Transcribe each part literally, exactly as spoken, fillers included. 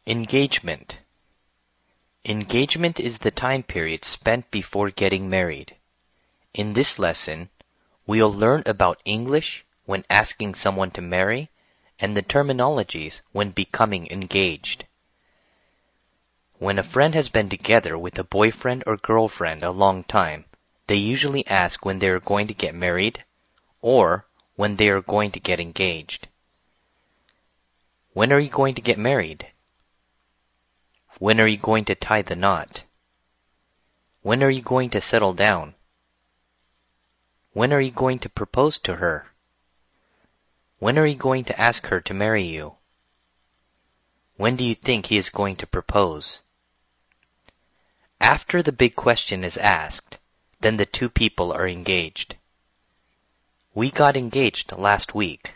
Engagement. Engagement is the time period spent before getting married. In this lesson, we'll learn about English when asking someone to marry and the terminologies when becoming engaged. When a friend has been together with a boyfriend or girlfriend a long time, they usually ask when they are going to get married or when they are going to get engaged. When are you going to get married? When are you going to tie the knot? When are you going to settle down? When are you going to propose to her? When are you going to ask her to marry you? When do you think he is going to propose? After the big question is asked, then the two people are engaged. We got engaged last week.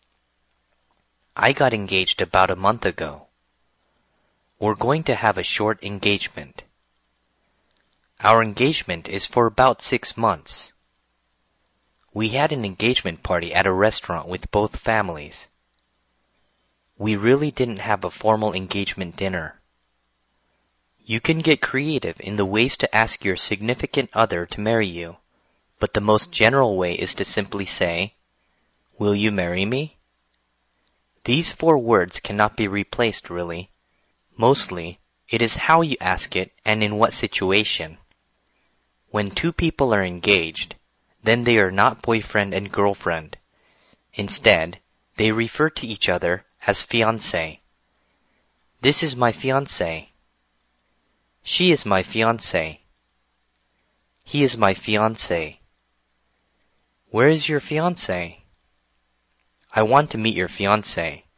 I got engaged about a month ago. We're going to have a short engagement. Our engagement is for about six months. We had an engagement party at a restaurant with both families. We really didn't have a formal engagement dinner. You can get creative in the ways to ask your significant other to marry you, but the most general way is to simply say, "Will you marry me?" These four words cannot be replaced, really. Mostly, it is how you ask it and in what situation. When two people are engaged, then they are not boyfriend and girlfriend. Instead, they refer to each other as fiancé. This is my fiancé. She is my fiancé. He is my fiancé. Where is your fiancé? I want to meet your fiancé.